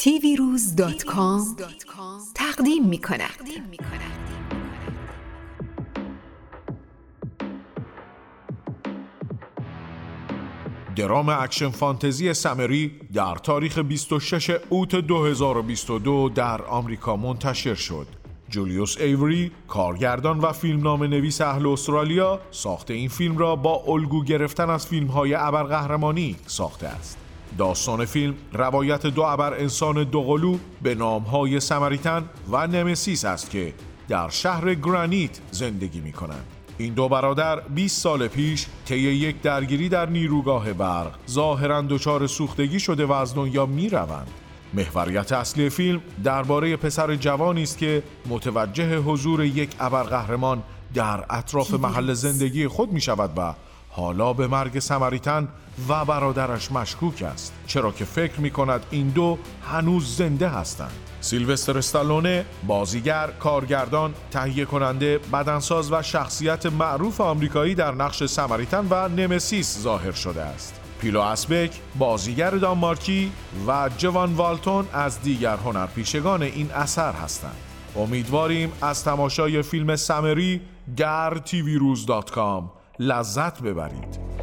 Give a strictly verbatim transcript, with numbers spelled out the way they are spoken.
تی وی روز دات کام تقدیم می کند. درام اکشن فانتزی سامری در تاریخ بیست و ششم اوت دو هزار و بیست و دو در آمریکا منتشر شد. جولیوس ایوری، کارگردان و فیلمنامه نویس اهل استرالیا، ساخت این فیلم را با الگو گرفتن از فیلم‌های ابرقهرمانی ساخته است. داستان فیلم روایت دو ابر انسان دوقلو به نام‌های سامریتن و نمسیس است که در شهر گرانیت زندگی می‌کنند. این دو برادر بیست سال پیش طی یک درگیری در نیروگاه برق ظاهراً دچار سوختگی شده و از دنیا می‌روند. محوریت اصلی فیلم درباره پسر جوانی است که متوجه حضور یک ابرقهرمان در اطراف محل زندگی خود می‌شود و حالا به مرگ سامریتن و برادرش مشکوک است، چرا که فکر می‌کند این دو هنوز زنده هستند. سیلوستر استالونه، بازیگر، کارگردان، تهیه کننده، بدنساز و شخصیت معروف آمریکایی در نقش سامریتن و نمسیس ظاهر شده است. پیلو اسبک، بازیگر دانمارکی و جوان والتون از دیگر هنرپیشگان این اثر هستند. امیدواریم از تماشای فیلم سامری در تی وی روز دات کام لذت ببرید.